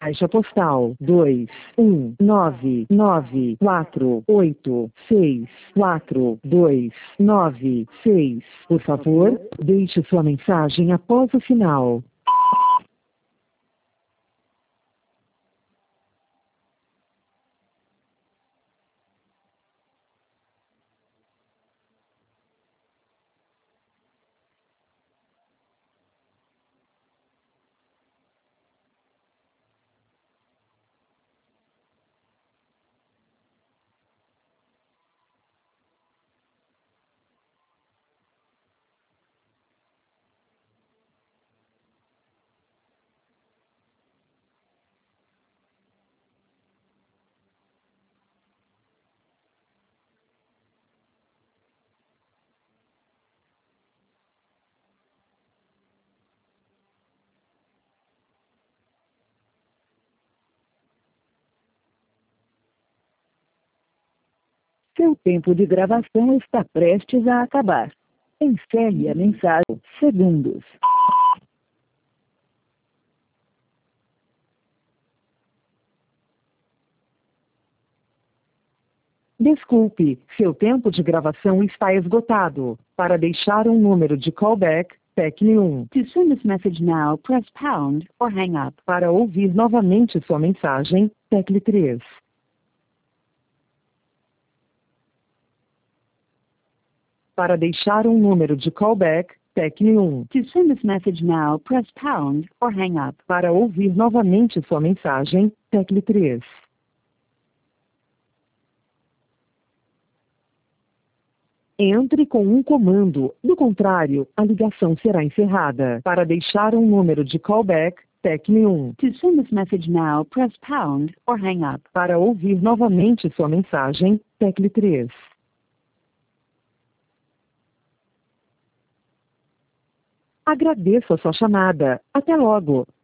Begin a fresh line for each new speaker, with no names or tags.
Caixa postal 21994864296. Por favor, deixe sua mensagem após o sinal. Seu tempo de gravação está prestes a acabar. Encerre a mensagem. Segundos. Desculpe, seu tempo de gravação está esgotado. Para deixar um número de callback, tecle 1. To send this message now, press pound or hang up. Para ouvir novamente sua mensagem, tecle 3. Para deixar um número de callback, tecle 1. To send this message now, press pound or hang up. Para ouvir novamente sua mensagem, tecle 3. Entre com um comando, do contrário, a ligação será encerrada. Para deixar um número de callback, tecle 1. To send this message now, press pound or hang up. Para ouvir novamente sua mensagem, tecle 3. Agradeço a sua chamada. Até logo.